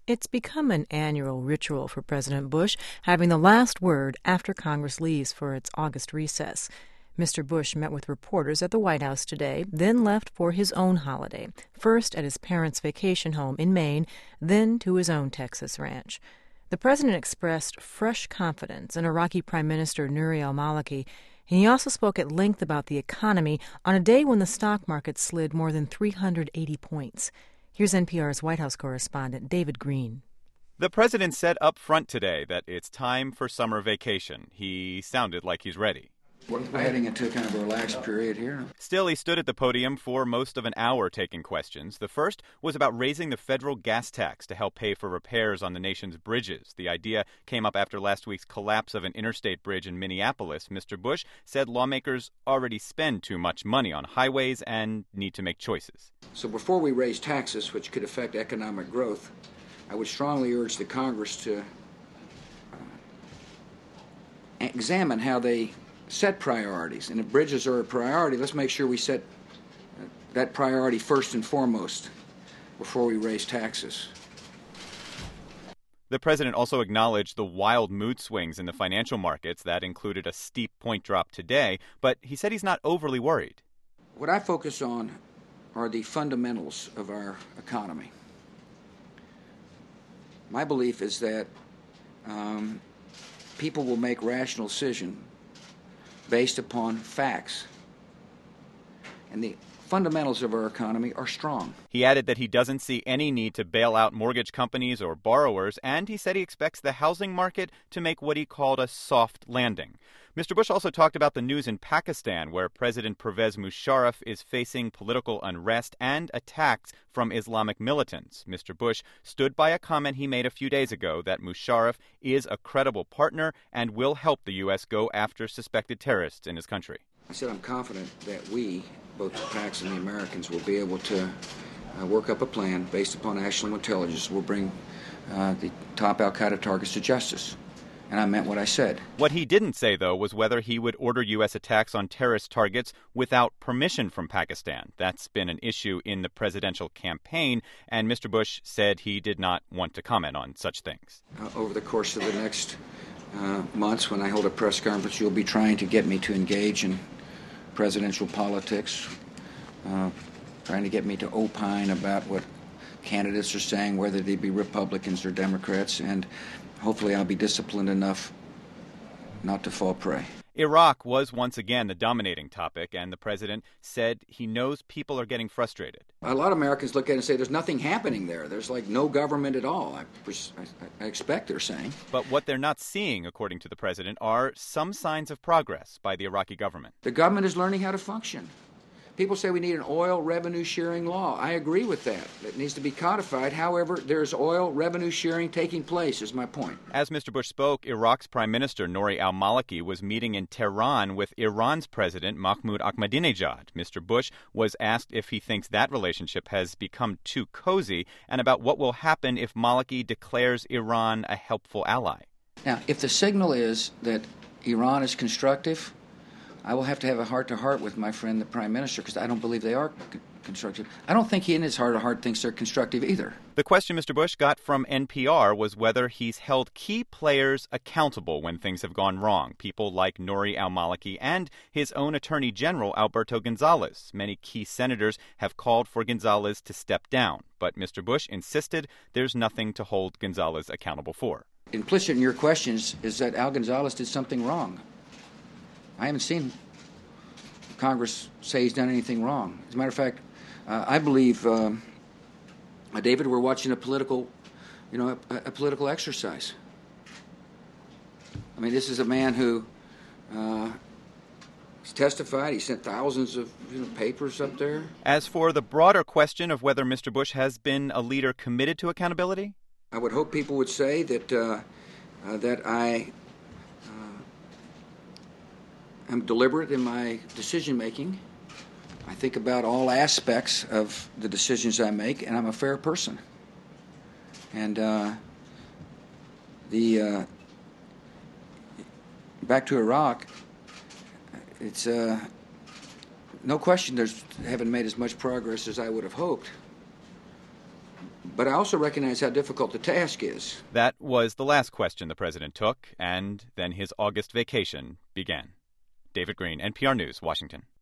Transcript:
It's become an annual ritual for President Bush, having the last word after Congress leaves for its August recess. Mr. Bush met with reporters at the White House today, then left for his own holiday, first at his parents' vacation home in Maine, then to his own Texas ranch. The president expressed fresh confidence in Iraqi Prime Minister Nouri al-Maliki, and he also spoke at length about the economy on a day when the stock market slid more than 380 points. Here's NPR's White House correspondent David Green. The president said up front today that it's time for summer vacation. He sounded like he's ready. We're heading into kind of a relaxed period here. Still, he stood at the podium for most of an hour taking questions. The first was about raising the federal gas tax to help pay for repairs on the nation's bridges. The idea came up after last week's collapse of an interstate bridge in Minneapolis. Mr. Bush said lawmakers already spend too much money on highways and need to make choices. So before we raise taxes, which could affect economic growth, I would strongly urge the Congress to examine how they set priorities. And if bridges are a priority, let's make sure we set that priority first and foremost before we raise taxes. The president also acknowledged the wild mood swings in the financial markets that included a steep point drop today, but he said he's not overly worried. What I focus on are the fundamentals of our economy. My belief is that people will make rational decisions based upon facts. And the fundamentals of our economy are strong. He added that he doesn't see any need to bail out mortgage companies or borrowers, and he said he expects the housing market to make what he called a soft landing. Mr. Bush also talked about the news in Pakistan, where President Pervez Musharraf is facing political unrest and attacks from Islamic militants. Mr. Bush stood by a comment he made a few days ago that Musharraf is a credible partner and will help the U.S. go after suspected terrorists in his country. I said I'm confident that we, both the Pacs and the Americans, will be able to work up a plan based upon national intelligence. We'll bring the top al-Qaeda targets to justice. And I meant what I said. What he didn't say, though, was whether he would order U.S. attacks on terrorist targets without permission from Pakistan. That's been an issue in the presidential campaign, and Mr. Bush said he did not want to comment on such things. Over the course of the next months, when I hold a press conference, you'll be trying to get me to engage in presidential politics, trying to get me to opine about what candidates are saying, whether they be Republicans or Democrats, and hopefully I'll be disciplined enough not to fall prey. Iraq was once again the dominating topic, and the president said he knows people are getting frustrated. A lot of Americans look at it and say there's nothing happening there. There's like no government at all, I expect they're saying. But what they're not seeing, according to the president, are some signs of progress by the Iraqi government. The government is learning how to function. People say we need an oil revenue sharing law. I agree with that. It needs to be codified. However, there's oil revenue sharing taking place, is my point. As Mr. Bush spoke, Iraq's Prime Minister Nouri al-Maliki was meeting in Tehran with Iran's President Mahmoud Ahmadinejad. Mr. Bush was asked if he thinks that relationship has become too cozy and about what will happen if Maliki declares Iran a helpful ally. Now, if the signal is that Iran is constructive, I will have to have a heart-to-heart with my friend, the Prime Minister, because I don't believe they are constructive. I don't think he in his heart-to-heart thinks they're constructive either. The question Mr. Bush got from NPR was whether he's held key players accountable when things have gone wrong, people like Nouri al-Maliki and his own Attorney General, Alberto Gonzales. Many key senators have called for Gonzales to step down, but Mr. Bush insisted there's nothing to hold Gonzales accountable for. Implicit in your questions is that Al Gonzales did something wrong. I haven't seen Congress say he's done anything wrong. As a matter of fact, I believe, David, we're watching a political exercise. I mean, this is a man who he's testified. He sent thousands of papers up there. As for the broader question of whether Mr. Bush has been a leader committed to accountability, I would hope people would say that I'm deliberate in my decision-making. I think about all aspects of the decisions I make, and I'm a fair person. And back to Iraq, it's no question haven't made as much progress as I would have hoped. But I also recognize how difficult the task is. That was the last question the president took, and then his August vacation began. David Green, NPR News, Washington.